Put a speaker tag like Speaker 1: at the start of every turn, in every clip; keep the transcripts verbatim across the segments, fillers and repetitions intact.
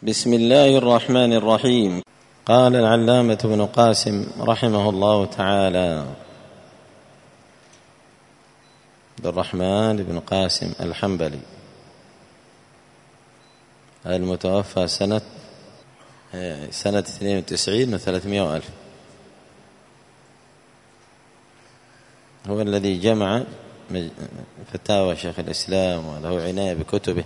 Speaker 1: بسم الله الرحمن الرحيم. قال العلامة ابن قاسم رحمه الله تعالى، عبد الرحمن بن قاسم الحنبلي المتوفى سنة سنة اثنين وتسعين وثلاثمائة وألف، هو الذي جمع فتاوى شيخ الإسلام وله عناية بكتبه.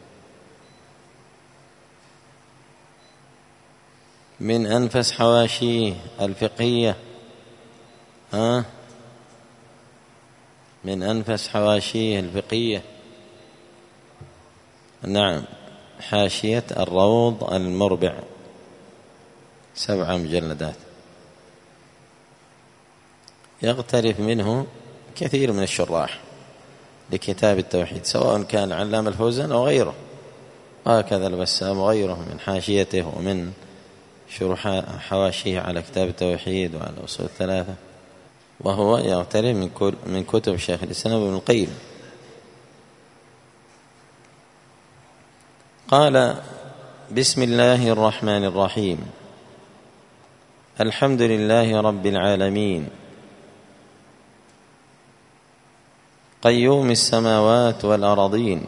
Speaker 1: من أنفس حواشيه الفقهية ها من أنفس حواشيه الفقهية نعم حاشية الروض المربع، سبع مجلدات، يغترف منه كثير من الشراح لكتاب التوحيد، سواء كان العلامة الفوزان أو غيره، وهكذا البسام وغيره من حاشيته ومن شروح حواشيه على كتاب التوحيد وعلى أصول الثلاثة، وهو يغترف من من كتب شيخ الإسلام ابن القيم. قال: بسم الله الرحمن الرحيم، الحمد لله رب العالمين، قيوم السماوات والأرضين،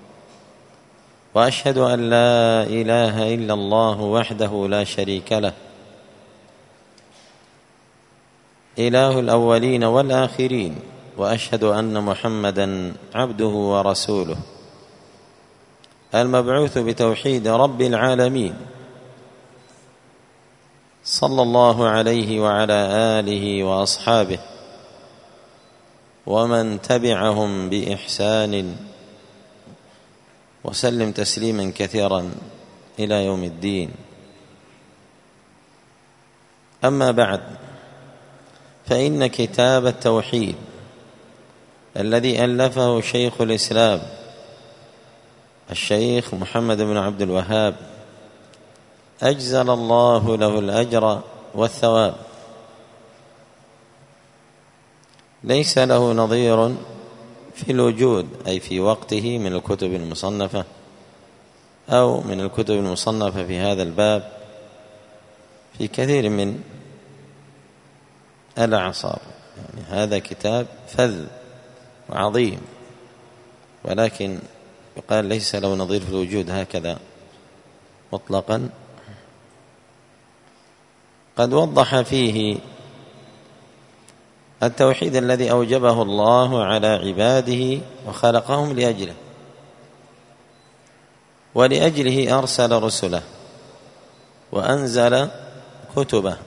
Speaker 1: وأشهد أن لا إله إلا الله وحده لا شريك له، إله الأولين والآخرين، وأشهد أن محمدًا عبده ورسوله، المبعوث بتوحيد رب العالمين، صلى الله عليه وعلى آله وأصحابه ومن تبعهم بإحسان وسلم تسليما كثيرا إلى يوم الدين. أما بعد، فإن كتاب التوحيد الذي ألفه شيخ الإسلام الشيخ محمد بن عبد الوهاب أجزل الله له الأجر والثواب، ليس له نظير في الوجود، أي في وقته، من الكتب المصنفة أو من الكتب المصنفة في هذا الباب في كثير من الأعصار. يعني هذا كتاب فذ وعظيم، ولكن يقال ليس له نظير في الوجود هكذا مطلقا. قد وضح فيه التوحيد الذي أوجبه الله على عباده وخلقهم لأجله، ولأجله أرسل رسله وأنزل كتبه،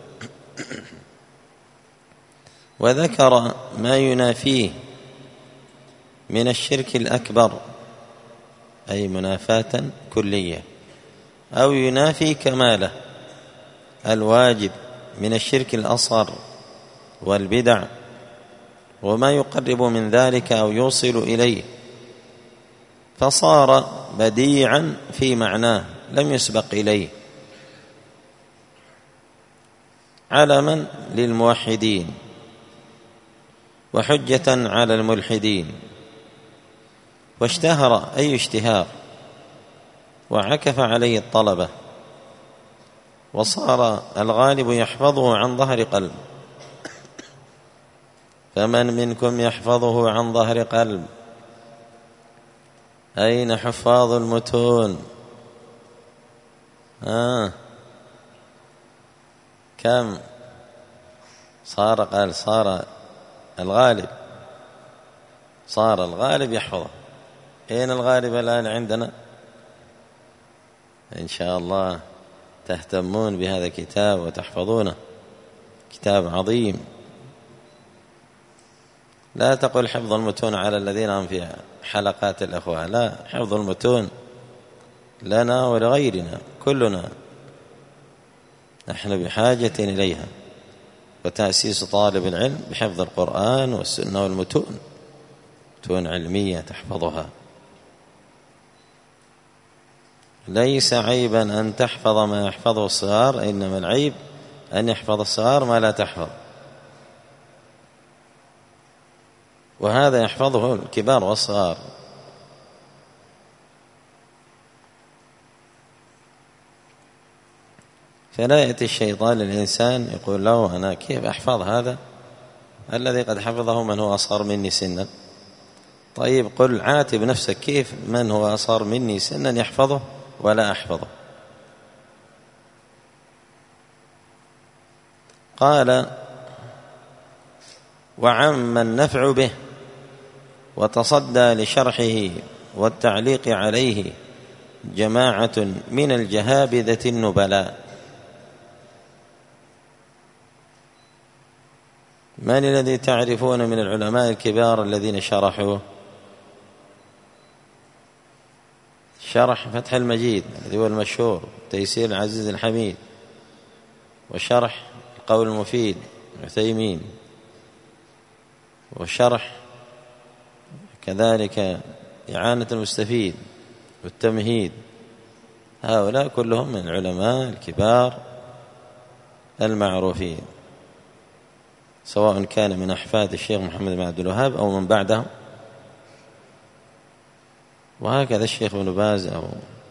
Speaker 1: وذكر ما ينافيه من الشرك الأكبر، أي منافاة كلية، أو ينافي كماله الواجب من الشرك الأصغر والبدع، وما يقرب من ذلك أو يوصل إليه، فصار بديعا في معناه لم يسبق إليه، علما للموحدين وحجة على الملحدين، واشتهر أي اشتهار، وعكف عليه الطلبة، وصار الغالب يحفظه عن ظهر قلب. فمن منكم يحفظه عن ظهر قلب؟ أين حفاظ المتون؟ آه. كم صار؟ قال صار الغالب صار الغالب يحفظه. أين الغالب الآن عندنا؟ إن شاء الله تهتمون بهذا الكتاب وتحفظونه، كتاب عظيم. لا تقل حفظ المتون على الذين هم في حلقات الأخوة، لا، حفظ المتون لنا ولغيرنا، كلنا نحن بحاجة إليها، وتأسيس طالب العلم بحفظ القرآن والسنة والمتون، متون علمية تحفظها. ليس عيبا أن تحفظ ما يحفظه الصغار، إنما العيب أن يحفظ الصغار ما لا تحفظ، وهذا يحفظه الكبار والصغار. فلا يأتي الشيطان للإنسان يقول له أنا كيف أحفظ هذا الذي قد حفظه من هو أصغر مني سنا. طيب قل عاتب نفسك، كيف من هو أصغر مني سنا يحفظه ولا أحفظه؟ قال وعم النفع به وتصدى لشرحه والتعليق عليه جماعة من الجهابذة النبلاء. من الذي تعرفون من العلماء الكبار الذين شرحوه؟ شرح فتح المجيد الذي هو المشهور، تيسير العزيز الحميد، وشرح القول المفيد عثيمين، وشرح كذلك إعانة المستفيد والتمهيد. هؤلاء كلهم من العلماء الكبار المعروفين، سواء كان من أحفاد الشيخ محمد بن عبد الوهاب أو من بعده. وهكذا الشيخ ابن باز أو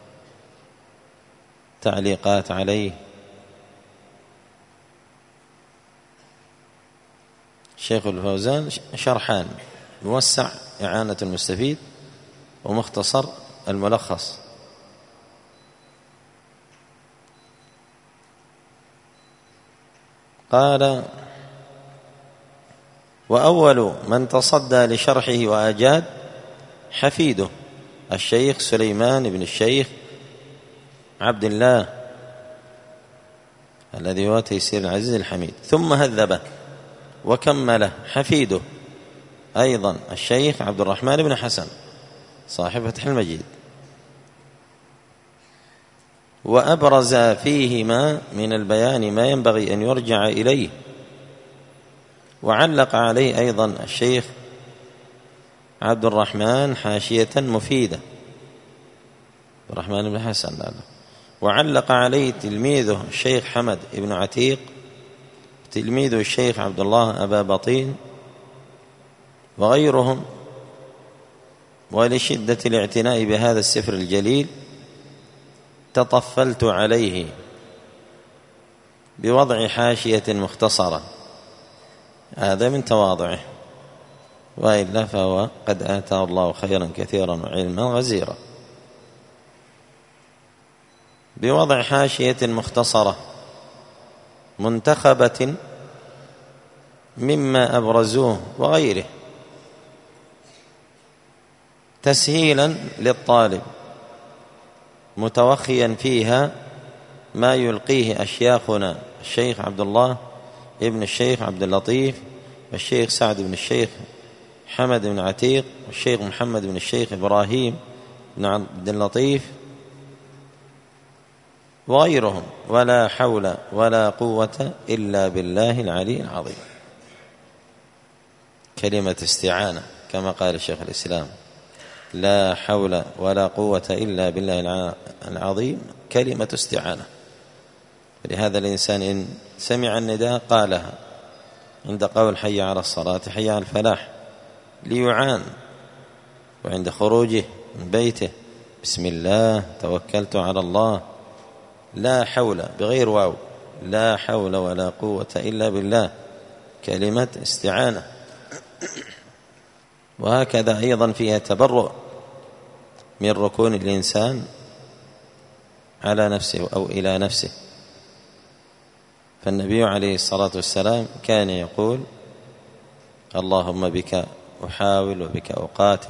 Speaker 1: تعليقات عليه. الشيخ الفوزان شرحان موسع إعانة المستفيد ومختصر الملخص. قال وأول من تصدى لشرحه وأجاد حفيده الشيخ سليمان بن الشيخ عبد الله الذي هو تيسير العزيز الحميد، ثم هذبه وكمله حفيده أيضا الشيخ عبد الرحمن بن حسن صاحب فتح المجيد، وأبرز فيهما من البيان ما ينبغي أن يرجع إليه. وعلق عليه أيضا الشيخ عبد الرحمن حاشية مفيدة، عبد الرحمن بن حسن لا لا. وعلق عليه تلميذه الشيخ حمد بن عتيق، تلميذه الشيخ عبد الله أبا بطين وغيرهم. ولشدة الاعتناء بهذا السفر الجليل تطفلت عليه بوضع حاشية مختصرة، هذا من تواضعه، وإلا فهو قد آتاه الله خيرا كثيرا وعلما غزيرا. بوضع حاشية مختصرة منتخبة مما أبرزوه وغيره تسهيلا للطالب، متوخيا فيها ما يلقيه أشياخنا الشيخ عبد الله ابن الشيخ عبد اللطيف والشيخ سعد بن الشيخ حمد بن عتيق والشيخ محمد بن الشيخ إبراهيم بن عبد اللطيف وغيرهم. ولا حول ولا قوة إلا بالله العلي العظيم. كلمة استعانة كما قال الشيخ الإسلام، لا حول ولا قوة إلا بالله العظيم، كلمة استعانة. لهذا الإنسان إن سمع النداء قالها عند قول حي على الصلاة حي على الفلاح ليعان، وعند خروجه من بيته بسم الله توكلت على الله، لا حول بغير واو، لا حول ولا قوة إلا بالله، كلمة استعانة. وهكذا أيضا فيها تبرؤ من ركون الإنسان على نفسه أو إلى نفسه. فالنبي عليه الصلاة والسلام كان يقول اللهم بك أحاول وبك أقاتل،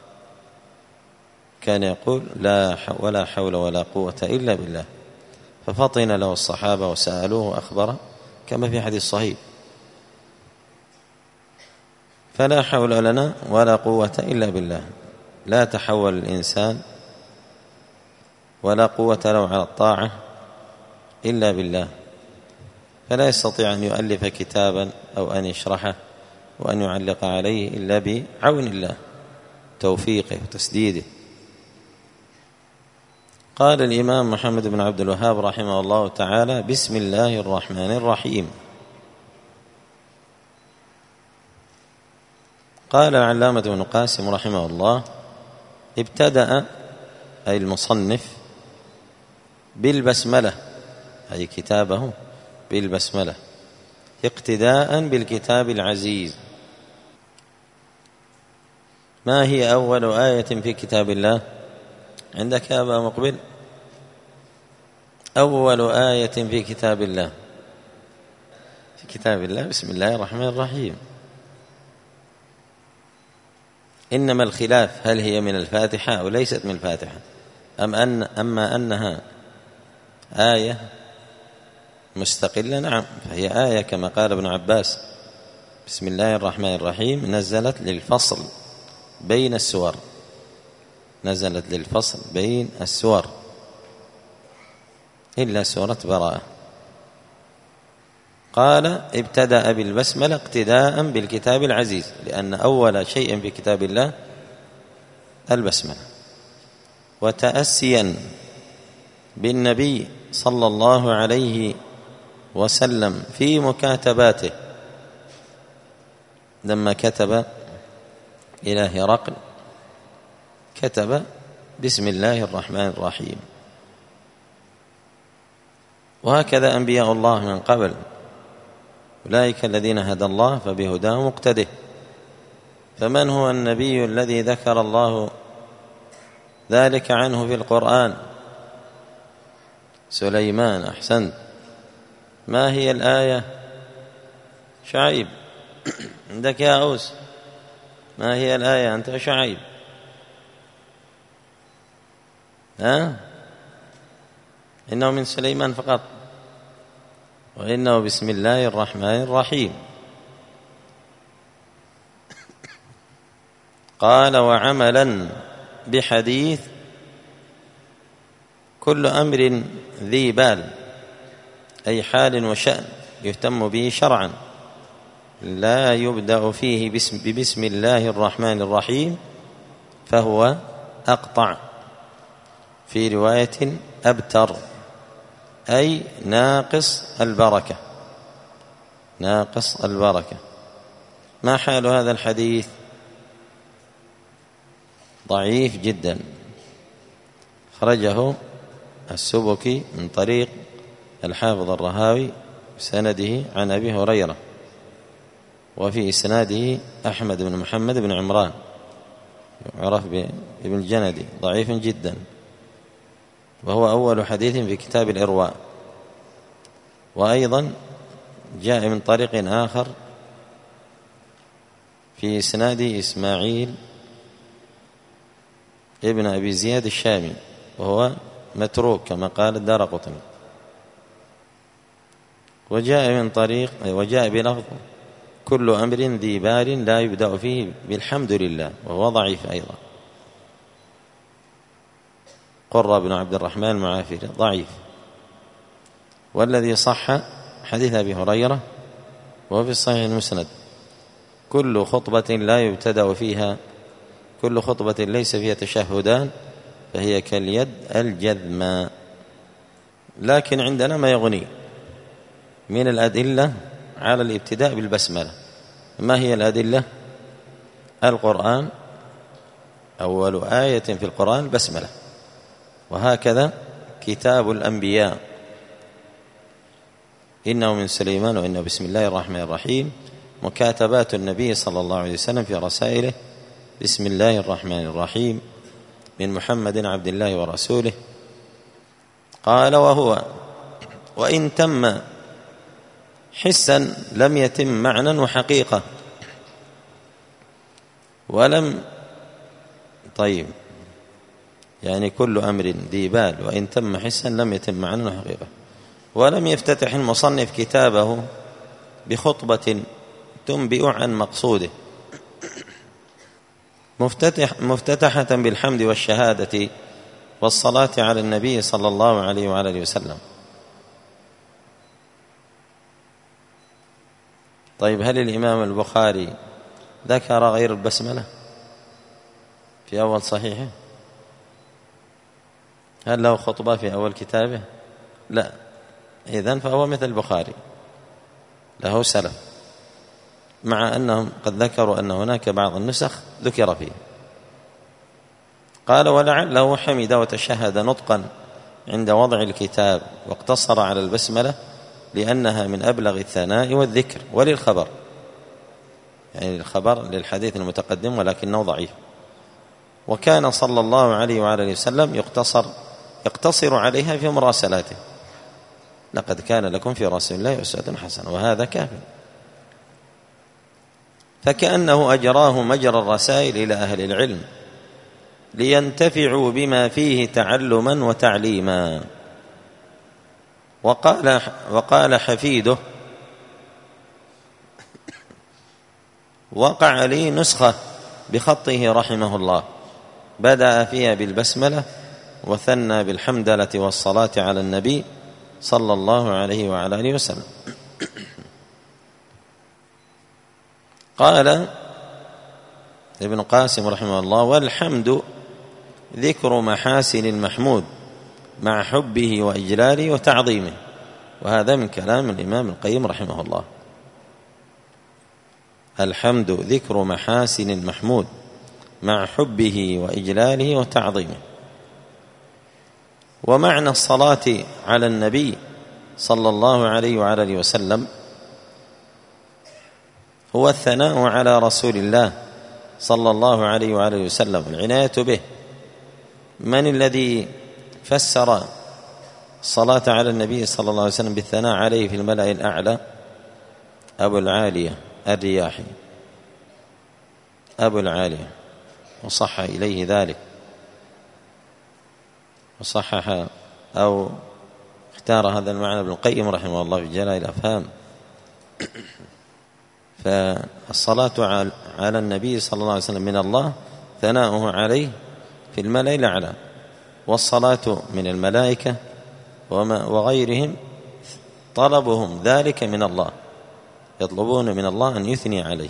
Speaker 1: كان يقول لا ولا حول ولا قوة إلا بالله. ففطن له الصحابة وسألوه وأخبره كما في حديث صحيح. فلا حول لنا ولا قوة إلا بالله، لا تحول الإنسان ولا قوة له على الطاعة إلا بالله، فلا يستطيع أن يؤلف كتابا أو أن يشرحه وأن يعلق عليه إلا بعون الله توفيقه وتسديده. قال الإمام محمد بن عبد الوهاب رحمه الله تعالى بسم الله الرحمن الرحيم. قال العلامة ابن قاسم رحمه الله ابتدأ أي المصنف بالبسملة أي كتابه بالبسملة اقتداء بالكتاب العزيز. ما هي أول آية في كتاب الله عندك يا أبا مقبل؟ أول آية في كتاب الله في كتاب الله بسم الله الرحمن الرحيم. إنما الخلاف هل هي من الفاتحة أو ليست من الفاتحة، أم أن أما أنها آية مستقلة نعم فهي آية كما قال ابن عباس بسم الله الرحمن الرحيم نزلت للفصل بين السور، نزلت للفصل بين السور إلا سورة براءة. قال ابتدأ بالبسملة اقتداء بالكتاب العزيز، لأن أول شيء في كتاب الله البسملة، وتأسيا بالنبي صلى الله عليه وسلم في مكاتباته لما كتب إلى هرقل كتب بسم الله الرحمن الرحيم. وهكذا أنبياء الله من قبل أولئك الذين هدى الله فبهداه مقتده. فمن هو النبي الذي ذكر الله ذلك عنه في القرآن؟ سليمان. أحسنت. ما هي الآية؟ شعيب. عندك يا أوس ما هي الآية أنت شعيب؟ ها؟ إنه من سليمان فقط، وإنه بسم الله الرحمن الرحيم. قال وعملا بحديث كل أمر ذي بال، أي حال وشأن يهتم به شرعا لا يبدأ فيه بسم, ببسم الله الرحمن الرحيم فهو أقطع، في رواية أبتر، أي ناقص البركة، ناقص البركة. ما حال هذا الحديث؟ ضعيف جدا، خرجه السبكي من طريق الحافظ الرهاوي بسنده عن أبي هريرة، وفي إسناده أحمد بن محمد بن عمران يعرف بابن الجندي، ضعيف جدا، وهو أول حديث في كتاب الإرواء. وأيضا جاء من طريق آخر في إسناد إسماعيل ابن أبي زياد الشامي، وهو متروك كما قال الدارقطني. وجاء من طريق وجاء بلفظ كل أمر ذي بال لا يبدأ فيه بالحمد لله، وهو ضعيف أيضا. قرة بن عبد الرحمن المعافري ضعيف. والذي صح حديث أبي هريرة وهو في الصحيح المسند كل خطبة لا يبتدأ فيها كل خطبة ليس فيها تشهدان فهي كاليد الجذماء. لكن عندنا ما يغني من الأدلة على الابتداء بالبسملة. ما هي الأدلة؟ القرآن، أول آية في القرآن البسملة، وهكذا كتاب الأنبياء إنه من سليمان وإنه بسم الله الرحمن الرحيم، مكاتبات النبي صلى الله عليه وسلم في رسائله بسم الله الرحمن الرحيم من محمد عبد الله ورسوله. قال وهو وإن تم حسا لم يتم معنى وحقيقة ولم طيب يعني كل أمر ذي بال وإن تم حسا لم يتم معنى وحقيقة. ولم يفتتح المصنف كتابه بخطبة تنبئ عن مقصوده مفتتح مفتتحة بالحمد والشهادة والصلاة على النبي صلى الله عليه وعلى آله وسلم. طيب هل الإمام البخاري ذكر غير البسملة في أول صحيحه؟ هل له خطبة في أول كتابه؟ لا. إذن فهو مثل البخاري له سلف، مع أنهم قد ذكروا أن هناك بعض النسخ ذكر فيه. قال ولعله حمد وتشهد نطقا عند وضع الكتاب واقتصر على البسملة لأنها من أبلغ الثناء والذكر، وللخبر، يعني الخبر للحديث المتقدم ولكنه ضعيف. وكان صلى الله عليه وعلى وسلم يقتصر يقتصر عليها في مراسلاته: لقد كان لكم في رسول الله أسوة حسنة، وهذا كافٍ. فكأنه أجراه مجرى الرسائل إلى أهل العلم لينتفعوا بما فيه تعلما وتعليما. وقال, وقال حفيده: وقع لي نسخة بخطه رحمه الله، بدأ فيها بالبسملة وثنى بالحمدلة والصلاة على النبي صلى الله عليه وعلى آله وسلم. قال ابن قاسم رحمه الله: والحمد ذكر محاسن المحمود مع حبه وإجلاله وتعظيمه. وهذا من كلام الإمام القيم رحمه الله. الحمد ذكر محاسن المحمود مع حبه وإجلاله وتعظيمه. ومعنى الصلاة على النبي صلى الله عليه وعلى آله وسلم هو الثناء على رسول الله صلى الله عليه وعلى آله وسلم والعناية به. من الذي فسر الصلاة على النبي صلى الله عليه وسلم بالثناء عليه في الملأ الأعلى؟ أبو العالية الرياحي، أبو العالية، وصح إليه ذلك، وصحح أو اختار هذا المعنى ابن القيم رحمه الله في جلاء الأفهام. فالصلاة على النبي صلى الله عليه وسلم من الله ثناؤه عليه في الملأ الأعلى، والصلاة من الملائكة وغيرهم طلبهم ذلك من الله، يطلبون من الله أن يثني عليه.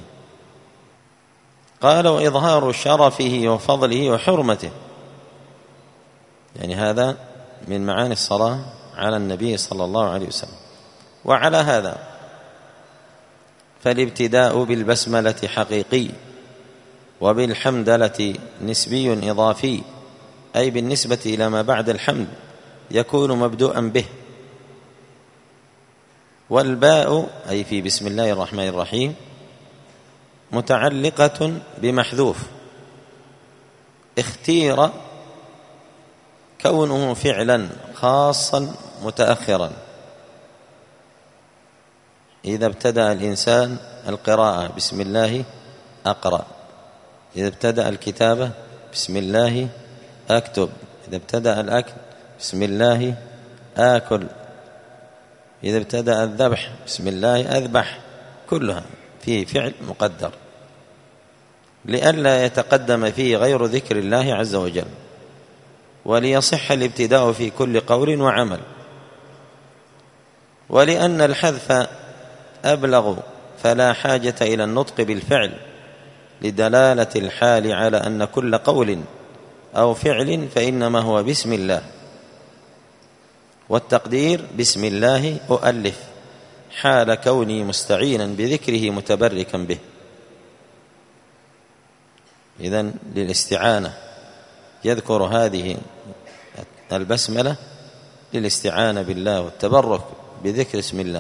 Speaker 1: قال: وإظهار شرفه وفضله وحرمته، يعني هذا من معاني الصلاة على النبي صلى الله عليه وسلم. وعلى هذا فالابتداء بالبسملة حقيقي، وبالحمدلة نسبي إضافي، أي بالنسبة إلى ما بعد الحمد يكون مبدوءا به. والباء أي في بسم الله الرحمن الرحيم متعلقة بمحذوف اختير كونه فعلا خاصا متأخرا. إذا ابتدأ الإنسان القراءة بسم الله أقرأ، إذا ابتدأ الكتابة بسم الله أكتب، إذا ابتدأ الأكل بسم الله آكل، إذا ابتدأ الذبح بسم الله أذبح، كلها فيه فعل مقدر لئلا يتقدم فيه غير ذكر الله عز وجل، وليصح الابتداء في كل قول وعمل. ولأن الحذف أبلغ فلا حاجة إلى النطق بالفعل لدلالة الحال على أن كل قول أو فعل فإنما هو بسم الله. والتقدير بسم الله أؤلف حال كوني مستعينا بذكره متبركا به. إذن للاستعانة يذكر هذه البسملة للاستعانة بالله والتبرك بذكر اسم الله.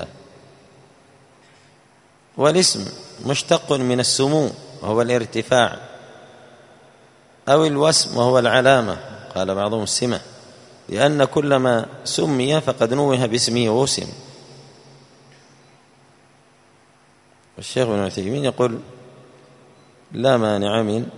Speaker 1: والاسم مشتق من السمو وهو الارتفاع، أو الوسم وهو العلامة، قال بعضهم السمة، لأن كل ما سمي فقد نوه باسمه ووسم. والشيخ ابن عثيمين يقول: لا مانع من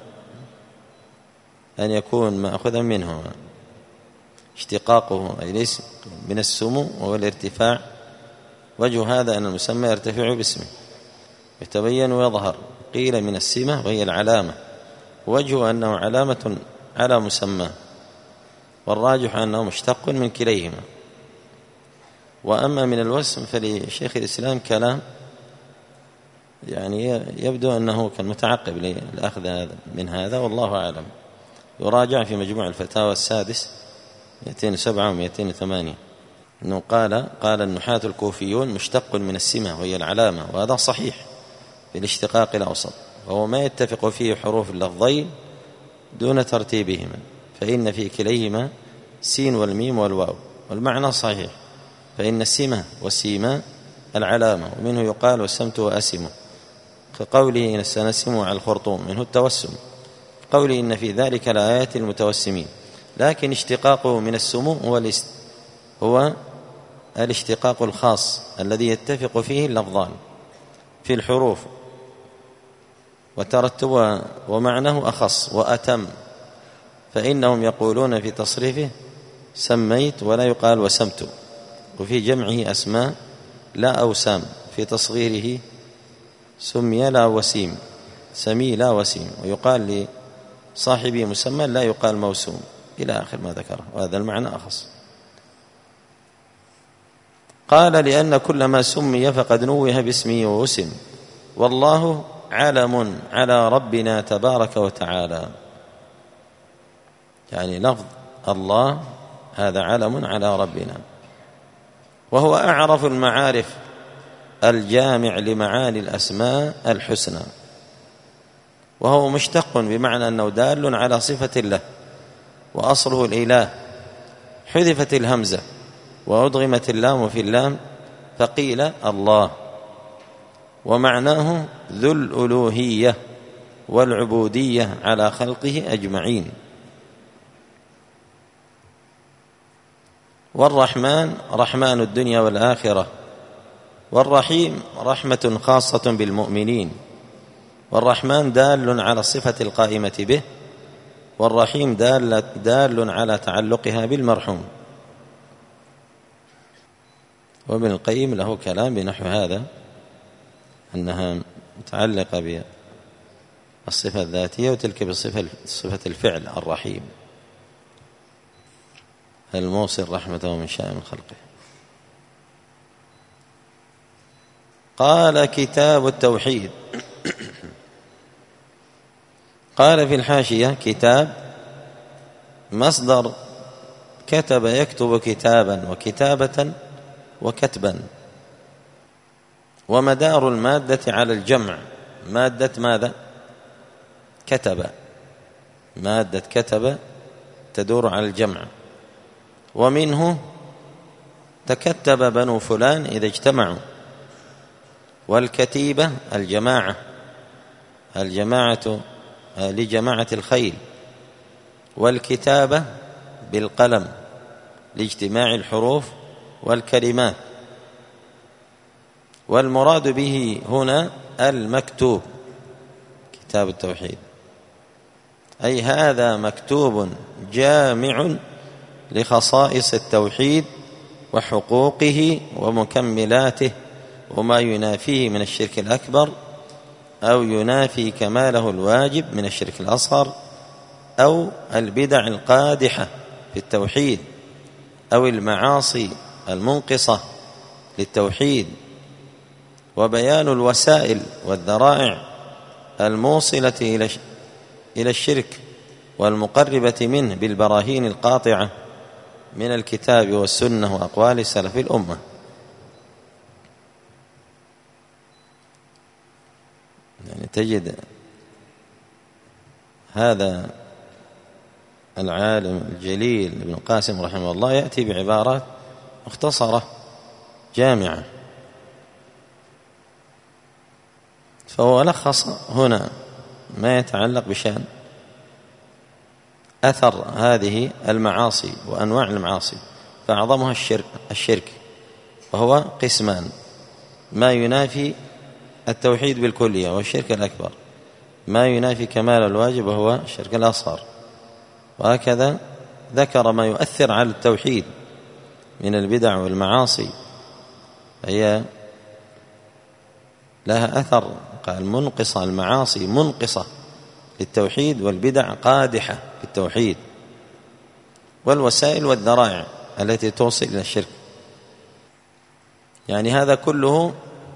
Speaker 1: أن يكون مأخذا منه اشتقاقه أي الاسم من السمو وهو الارتفاع. وجه هذا أن المسمى يرتفع باسمه يتبين ويظهر. قيل من السمة وهي العلامة، وجه أنه علامة على مسمى، والراجح أنه مشتق من كليهما. وأما من الوسم فلشيخ الإسلام كلام يعني يبدو أنه كان متعقب للأخذ من هذا، والله أعلم. يراجع في مجموع الفتاوى السادس مئتين وسبعة ومئتين وثمانية أنه قال قال النحاة الكوفيون مشتق من السمة وهي العلامة، وهذا صحيح في الاشتقاق الأوسط، وهو ما يتفق فيه حروف اللفظين دون ترتيبهما، فإن في كليهما سين والميم والواو، والمعنى صحيح، فإن السمة والسيما العلامة، ومنه يقال وسمت وأسمه، كقوله إن سنسم على الخرطوم، منه التوسم، قوله إن في ذلك لآيات المتوسمين. لكن اشتقاقه من السمو هو هو الاشتقاق الخاص الذي يتفق فيه اللفظان في الحروف، وترتب ومعناه أخص وأتم، فإنهم يقولون في تصريفه سميت ولا يقال وسمت، وفي جمعه أسماء لا أوسام، في تصغيره سمي لا وسيم، سمي لا وسيم، ويقال لصاحبه مسمى لا يقال موسوم، إلى آخر ما ذكره، وهذا المعنى أخص. قال لأن كل ما سمي فقد نوه باسمه ووسم، والله علم على ربنا تبارك وتعالى، يعني لفظ الله هذا علم على ربنا، وهو أعرف المعارف الجامع لمعاني الأسماء الحسنى، وهو مشتق بمعنى أنه دال على صفة الله، وأصله الإله، حذفت الهمزة وأدغمت اللام في اللام فقيل الله، ومعناه ذو الألوهية والعبودية على خلقه أجمعين. والرحمن رحمن الدنيا والآخرة، والرحيم رحمة خاصة بالمؤمنين، والرحمن دال على الصفة القائمة به، والرحيم دال, دال على تعلقها بالمرحوم. وابن القيم له كلام بنحو هذا، أنها متعلقة بالصفة الذاتية، وتلك بصفة الفعل الرحيم الموصل رحمته من شاء من خلقه. قال كتاب التوحيد. قال في الحاشية كتاب مصدر كتب يكتب كتابا وكتابة وكتبا، ومدار المادة على الجمع، مادة ماذا؟ كتب، مادة كتب تدور على الجمع، ومنه تكتب بنو فلان إذا اجتمعوا، والكتيبة الجماعة، الجماعة لجماعة الخيل، والكتابة بالقلم لاجتماع الحروف والكلمات، والمراد به هنا المكتوب، كتاب التوحيد، أي هذا مكتوب جامع لخصائص التوحيد وحقوقه ومكملاته، وما ينافيه من الشرك الأكبر، أو ينافي كماله الواجب من الشرك الأصغر، أو البدع القادحة في التوحيد، أو المعاصي المنقصة للتوحيد، وبيان الوسائل والذرائع الموصلة إلى الشرك والمقربة منه بالبراهين القاطعة من الكتاب والسنة وأقوال سلف الأمة. يعني تجد هذا العالم الجليل ابن القاسم رحمه الله يأتي بعبارات مختصرة جامعة، فهو لخص هنا ما يتعلق بشأن أثر هذه المعاصي وأنواع المعاصي، فأعظمها الشرك, الشرك وهو قسمان: ما ينافي التوحيد بالكلية والشرك الأكبر، ما ينافي كمال الواجب وهو الشرك الأصغر، وهكذا ذكر ما يؤثر على التوحيد من البدع والمعاصي، هي لها أثر، قال منقصة، المعاصي منقصة للتوحيد، والبدع قادحة بالتوحيد، والوسائل والذرائع التي توصل إلى الشرك. يعني هذا كله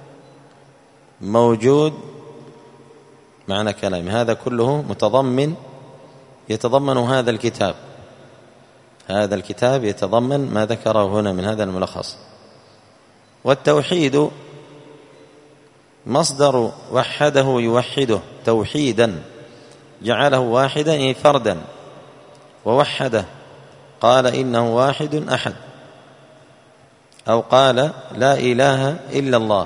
Speaker 1: موجود، معنى كلامي هذا كله متضمن يتضمن هذا الكتاب، هذا الكتاب يتضمن ما ذكره هنا من هذا الملخص. والتوحيد مصدر وحده يوحده توحيدا، جعله واحدا أي فردا، ووحده قال إنه واحد أحد، أو قال لا إله إلا الله.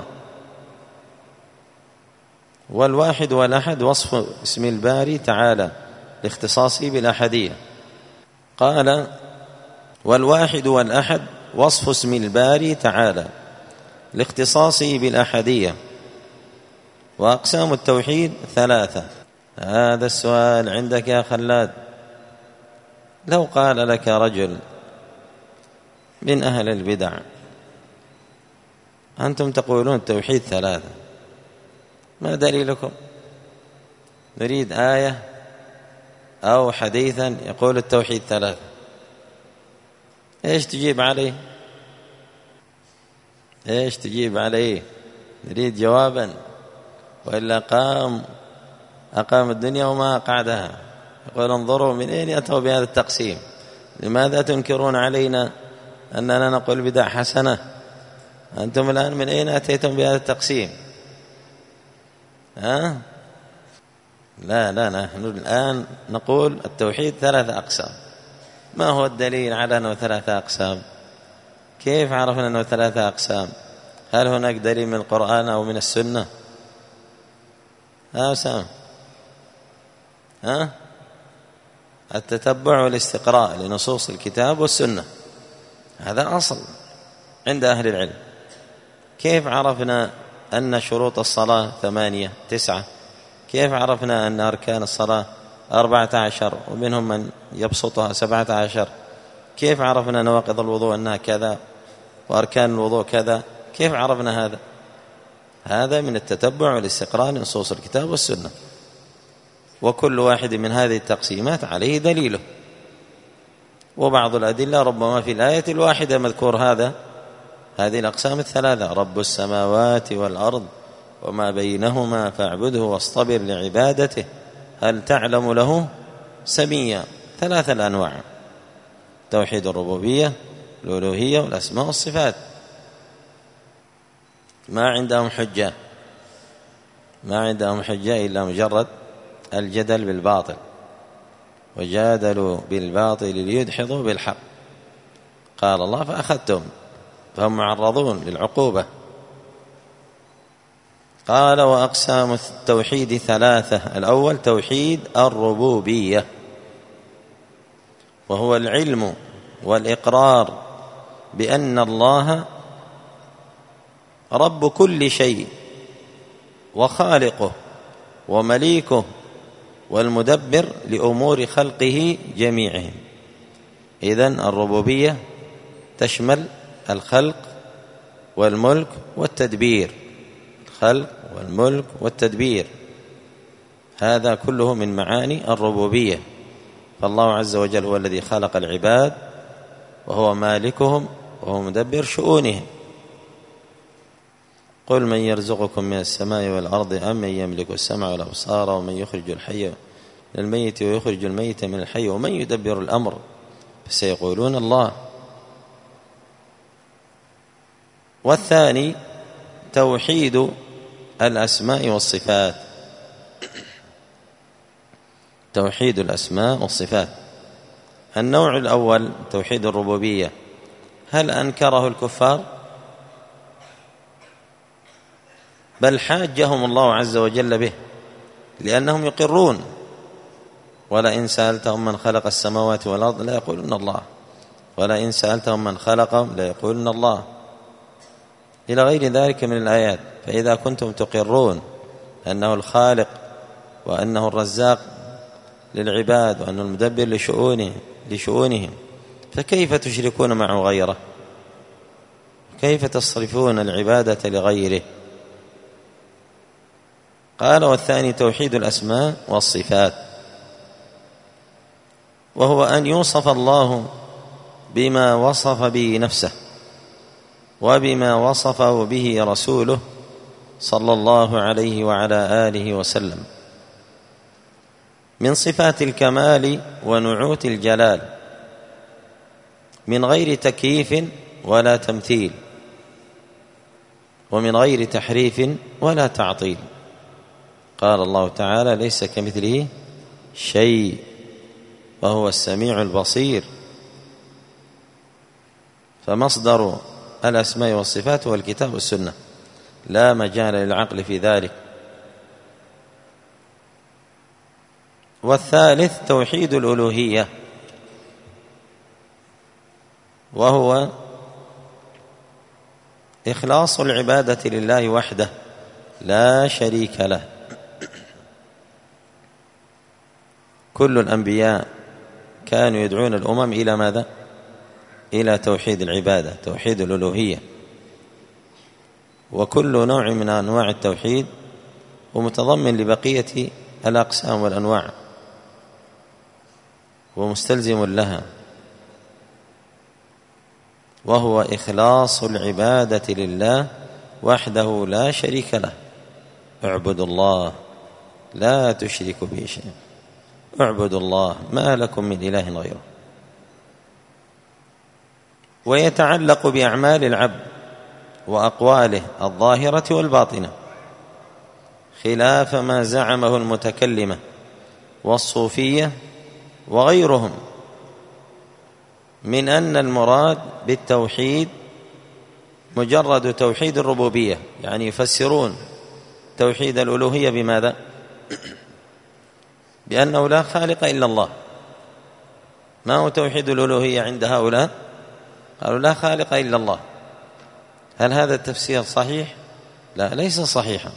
Speaker 1: والواحد والأحد وصف اسم الباري تعالى لاختصاصه بالأحدية. قال والواحد والأحد وصف اسم الباري تعالى لاختصاصه بالأحدية. وأقسام التوحيد ثلاثة. هذا السؤال عندك يا خلاد، لو قال لك رجل من أهل البدع أنتم تقولون التوحيد ثلاثة، ما دليلكم؟ نريد آية أو حديثا يقول التوحيد ثلاثة، إيش تجيب عليه؟ إيش تجيب عليه؟ نريد جوابا، وإلا قام أقام الدنيا وما أقعدها. يقول انظروا من أين أتوا بهذا التقسيم، لماذا تنكرون علينا أننا نقول بدع حسنة؟ أنتم الآن من أين أتيتم بهذا التقسيم؟ ها؟ لا لا نحن الآن نقول التوحيد ثلاثة أقسام. ما هو الدليل على أنه ثلاثة أقسام؟ كيف عرفنا أنه ثلاثة أقسام؟ هل هناك دليل من القرآن أو من السنة؟ ها سام؟ ها؟ التتبع والاستقراء لنصوص الكتاب والسنة، هذا أصل عند أهل العلم. كيف عرفنا أن شروط الصلاة ثمانية تسعة؟ كيف عرفنا أن أركان الصلاة أربعة عشر ومنهم من يبسطها سبعة عشر؟ كيف عرفنا نواقض الوضوء أنها كذا وأركان الوضوء كذا؟ كيف عرفنا هذا؟ هذا من التتبع والاستقراء لنصوص الكتاب والسنة، وكل واحد من هذه التقسيمات عليه دليله. وبعض الأدلة ربما في الآية الواحدة مذكور هذا هذه الأقسام الثلاثة: رب السماوات والأرض وما بينهما فاعبده واصطبر لعبادته هل تعلم له سميا. ثلاثة الأنواع: توحيد الربوبية الألوهية والأسماء والصفات. ما عندهم حجة، ما عندهم حجة إلا مجرد الجدل بالباطل، وجادلوا بالباطل ليدحضوا بالحق. قال الله فأخذتم فهم معرضون للعقوبة. قال وأقسام التوحيد ثلاثة: الأول توحيد الربوبية، وهو العلم والإقرار بأن الله رب كل شيء وخالقه ومليكه والمدبر لأمور خلقه جميعهم. إذن الربوبية تشمل الخلق والملك والتدبير، الخلق والملك والتدبير، هذا كله من معاني الربوبية. فالله عز وجل هو الذي خلق العباد وهو مالكهم وهو مدبر شؤونهم. قل من يرزقكم من السماء والأرض أم من يملك السمع والأبصار ومن يخرج الحي من الميت ويخرج الميت من الحي ومن يدبر الأمر، فسيقولون الله. والثاني توحيد الأسماء والصفات، توحيد الأسماء والصفات. النوع الأول توحيد الربوبية، هل أنكره الكفار؟ بل حاجهم الله عز وجل به، لأنهم يقرون: ولئن سألتهم من خلق السماوات والأرض لا يقولون الله، ولئن سألتهم من خلقهم لا يقولون الله، إلى غير ذلك من الآيات. فإذا كنتم تقرون أنه الخالق وأنه الرزاق للعباد وأنه المدبر لشؤونه لشؤونهم، فكيف تشركون معه غيره؟ كيف تصرفون العبادة لغيره؟ قال والثاني توحيد الأسماء والصفات، وهو أن يوصف الله بما وصف به نفسه وبما وصفه به رسوله صلى الله عليه وعلى آله وسلم من صفات الكمال ونعوت الجلال، من غير تكييف ولا تمثيل، ومن غير تحريف ولا تعطيل. قال الله تعالى: ليس كمثله شيء وهو السميع البصير. فمصدر الأسماء والصفات هو الكتاب والسنة، لا مجال للعقل في ذلك. والثالث توحيد الألوهية، وهو إخلاص العبادة لله وحده لا شريك له. كل الأنبياء كانوا يدعون الأمم إلى ماذا؟ إلى توحيد العبادة، توحيد الألوهية. وكل نوع من أنواع التوحيد هو متضمن لبقية الأقسام والأنواع ومستلزم لها، وهو إخلاص العبادة لله وحده لا شريك له. اعبدوا الله لا تشركوا به شيئا، اعبدوا الله ما لكم من إله غيره. ويتعلق بأعمال العبد وأقواله الظاهرة والباطنة، خلاف ما زعمه المتكلمة والصوفية وغيرهم من أن المراد بالتوحيد مجرد توحيد الربوبية، يعني يفسرون توحيد الألوهية بماذا؟ بأنه لا خالق إلا الله. ما هو توحيد الألوهية عند هؤلاء؟ قالوا لا خالق إلا الله. هل هذا التفسير صحيح؟ لا، ليس صحيحا.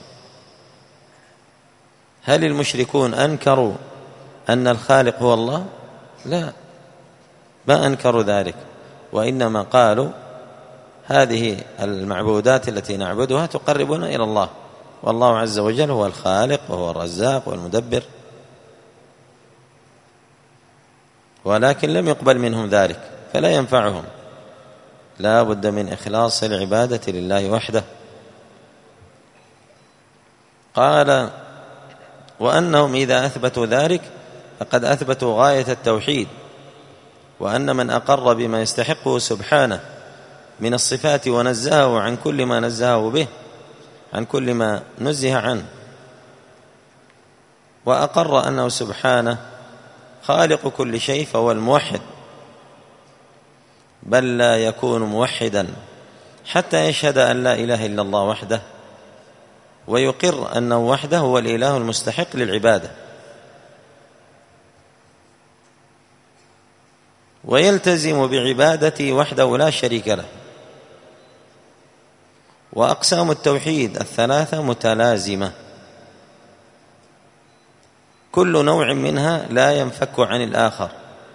Speaker 1: هل المشركون أنكروا أن الخالق هو الله؟ لا، ما أنكروا ذلك، وإنما قالوا هذه المعبودات التي نعبدها تقربنا إلى الله، والله عز وجل هو الخالق وهو الرزاق والمدبر، ولكن لم يقبل منهم ذلك، فلا ينفعهم. لا بد من إخلاص العبادة لله وحده. قال وأنهم إذا أثبتوا ذلك فقد أثبتوا غاية التوحيد، وأن من أقر بما يستحقه سبحانه من الصفات ونزهه عن كل ما نزهه به، عن كل ما نزه عنه، وأقر أنه سبحانه خالق كل شيء، فهو الموحد، بل لا يكون موحدا حتى يشهد أن لا إله إلا الله وحده، ويقر أنه وحده هو الإله المستحق للعبادة، ويلتزم بعبادته وحده لا شريك له. وأقسام التوحيد الثلاثة متلازمة، كل نوع منها لا ينفك عن الآخر،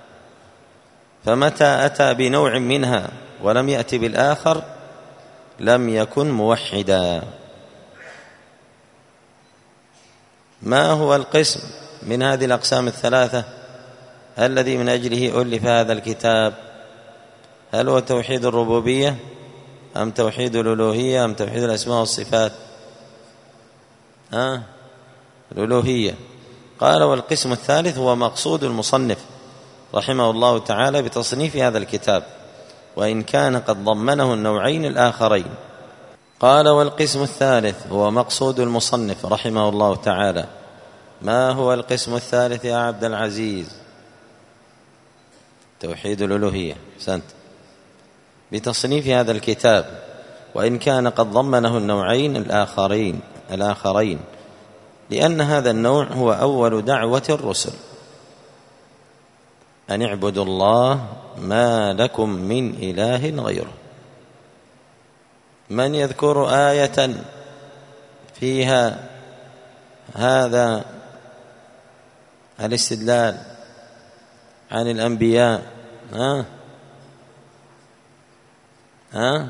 Speaker 1: فمتى أتى بنوع منها ولم يأتي بالآخر لم يكن موحدا. ما هو القسم من هذه الأقسام الثلاثة الذي من أجله ألف هذا الكتاب؟ هل هو توحيد الربوبية أم توحيد الألوهية أم توحيد الأسماء والصفات؟ آه الألوهية. قال والقسم الثالث هو مقصود المصنف رحمه الله تعالى بتصنيف هذا الكتاب، وإن كان قد ضمنه النوعين الآخرين. قال والقسم الثالث هو مقصود المصنف رحمه الله تعالى. ما هو القسم الثالث يا عبد العزيز؟ توحيد الألوهية. سنت بتصنيف هذا الكتاب، وإن كان قد ضمنه النوعين الآخرين الآخرين لأن هذا النوع هو أول دعوة الرسل، أن اعبدوا الله ما لكم من إله غيره. من يذكر آية فيها هذا الاستدلال عن الأنبياء؟ ها ها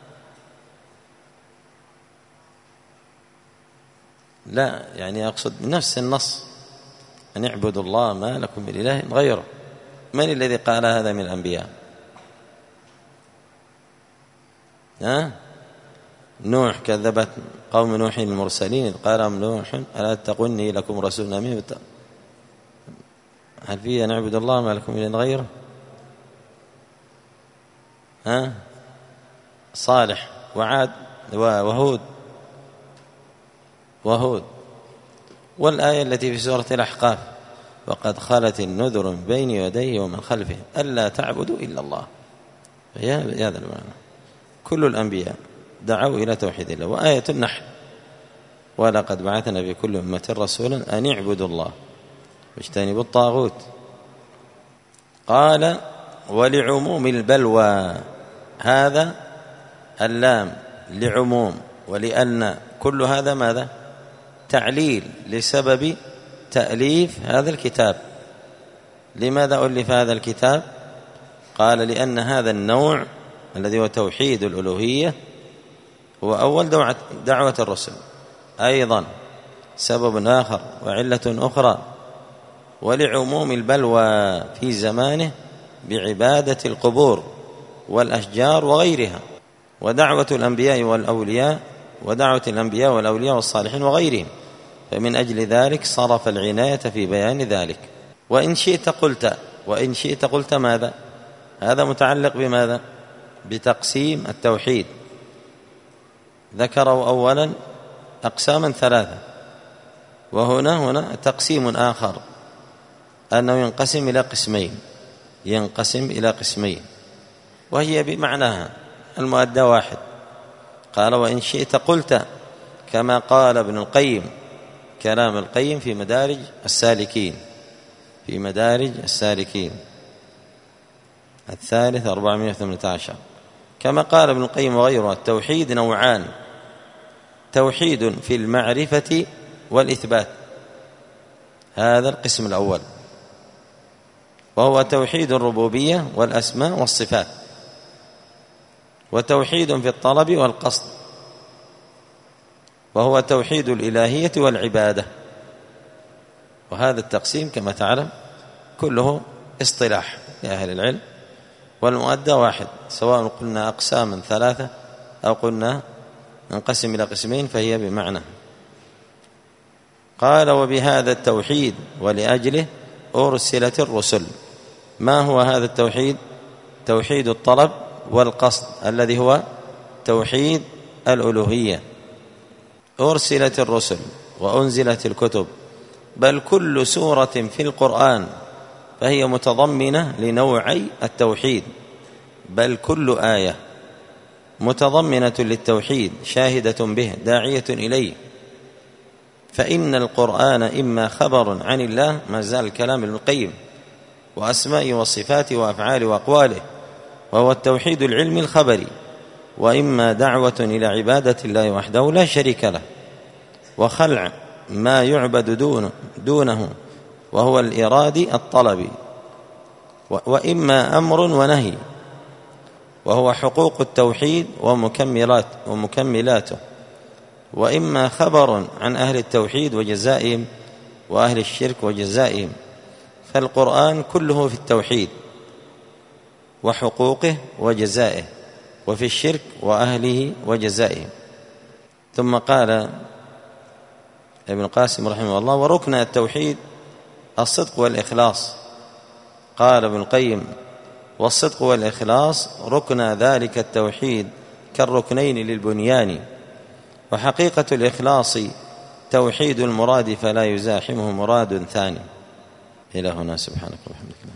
Speaker 1: لا، يعني أقصد نفس النص، أن اعبدوا الله ما لكم من إله غيره. من الذي قال هذا من الأنبياء؟ ها نوح، كذبت قوم نوح المرسلين، قال لهم نوح ألا تتقوني لكم رسول أمين. هل فيه نعبد الله ما لكم من إله غيره؟ ها صالح وعاد وهود وهود والآية التي في سورة الأحقاف وقد خلت النذر من بين يديه ومن خلفه ألا تعبدوا إلا الله. هذا المعنى. كل الأنبياء دعوا إلى توحيد الله. وآية النحل: ولقد بعثنا في كل أمة رسولا أن اعبدوا الله واجتنبوا الطاغوت. قال: ولعموم البلوى، هذا اللام لعموم، ولأن كل هذا ماذا؟ تعليل لسبب تأليف هذا الكتاب. لماذا ألف هذا الكتاب؟ قال: لأن هذا النوع الذي هو توحيد الألوهية هو أول دعوة الرسل. أيضا سبب آخر وعلة أخرى: ولعموم البلوى في زمانه بعبادة القبور والأشجار وغيرها، ودعوة الأنبياء والأولياء ودعوة الأنبياء والأولياء والصالحين وغيرهم، فمن أجل ذلك صرف العناية في بيان ذلك. وإن شئت قلت وإن شئت قلت ماذا؟ هذا متعلق بماذا؟ بتقسيم التوحيد. ذكروا أولا أقساما ثلاثة، وهنا هنا تقسيم آخر، أنه ينقسم إلى قسمين ينقسم إلى قسمين وهي بمعناها، المؤدى واحد. قال: وإن شئت قلت، كما قال ابن القيم، كلام القيم في مدارج السالكين في مدارج السالكين الثالث أربعمائة وثمانية عشر، كما قال ابن القيم وغيره: التوحيد نوعان: توحيد في المعرفة والإثبات، هذا القسم الأول، وهو توحيد الربوبية والأسماء والصفات، وتوحيد في الطلب والقصد، وهو توحيد الإلهية والعبادة. وهذا التقسيم كما تعلم كله اصطلاح لأهل العلم، والمؤدى واحد، سواء قلنا أقساما ثلاثة أو قلنا ننقسم إلى قسمين فهي بمعنى. قال: وبهذا التوحيد ولأجله أرسلت الرسل. ما هو هذا التوحيد؟ توحيد الطلب والقصد، الذي هو توحيد الألوهية. أرسلت الرسل وأنزلت الكتب، بل كل سورة في القرآن فهي متضمنة لنوعي التوحيد، بل كل آية متضمنة للتوحيد شاهدة به داعية إليه. فإن القرآن إما خبر عن الله، ما زال الكلام ابن القيم، وأسمائه وصفاته وأفعاله وأقواله، وهو التوحيد العلمي الخبري، وإما دعوة إلى عبادة الله وحده لا شريك له، وخلع ما يعبد دونه, دونه وهو الإرادي الطلبي، وإما أمر ونهي وهو حقوق التوحيد ومكملات ومكملاته، وإما خبر عن أهل التوحيد وجزائهم وأهل الشرك وجزائهم. فالقرآن كله في التوحيد وحقوقه وجزائه، وفي الشرك وأهله وجزائهم. ثم قال ابن القاسم رحمه الله: وركن التوحيد الصدق والإخلاص. قال ابن القيم: والصدق والإخلاص ركن ذلك التوحيد كالركنين للبنيان، وحقيقة الإخلاص توحيد المراد فلا يزاحمه مراد ثاني. إلى هنا، سبحانك وبحمدك.